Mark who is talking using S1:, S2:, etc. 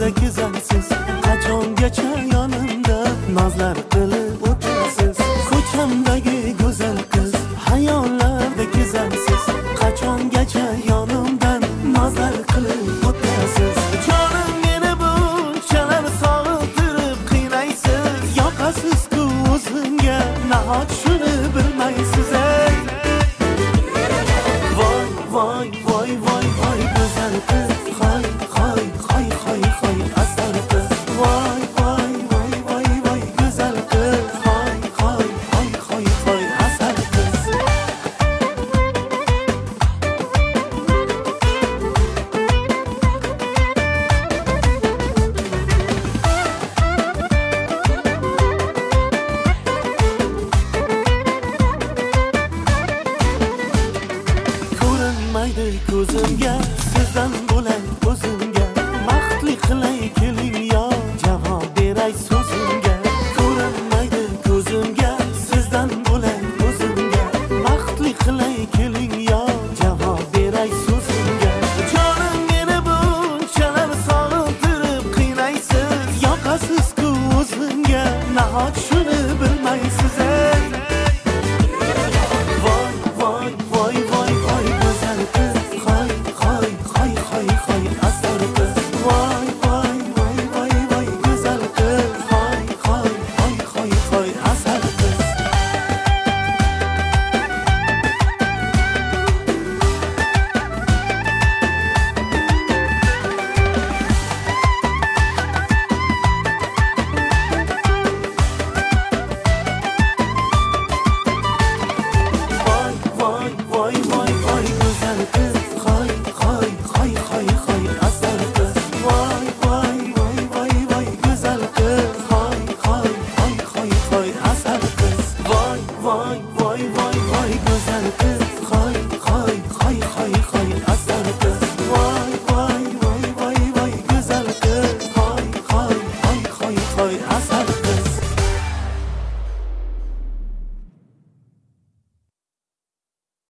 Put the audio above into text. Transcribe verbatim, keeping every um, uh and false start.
S1: Hayollarda kezansiz, qachongacha yonimda nozlar qilib o'tirasiz. Ko'chamdagi go'zal qiz, hayollarda kezansiz, qachongacha yonimdan nozlar qilib o'tirasiz. Jonim meni bunchalar sog'intirib qiynaysiz, yoqasiz-ku o'zimga, nahot shuni bilmaysiz ey. Voy voy voy voy voy go'zal qiz, hoy hoy hoy hoy hoy asal qiz. Voy voy voy voy voy go'zal qiz, hoy hoy hoy hoy hoy asal qiz. Ko'rinmaydi ko'zimga, sizdan bo'lak o'zimga. Baxtli qilay keling yo, javob beray so'zimga. Ko'rinmaydi ko'zimga, sizdan bo'lak o'zimga. Baxtli qilay keling yo, javob beray so'zimga. Jonim meni bunchalar sog'intirib qiynaysiz, yoqasiz-ku o'zimga, nahot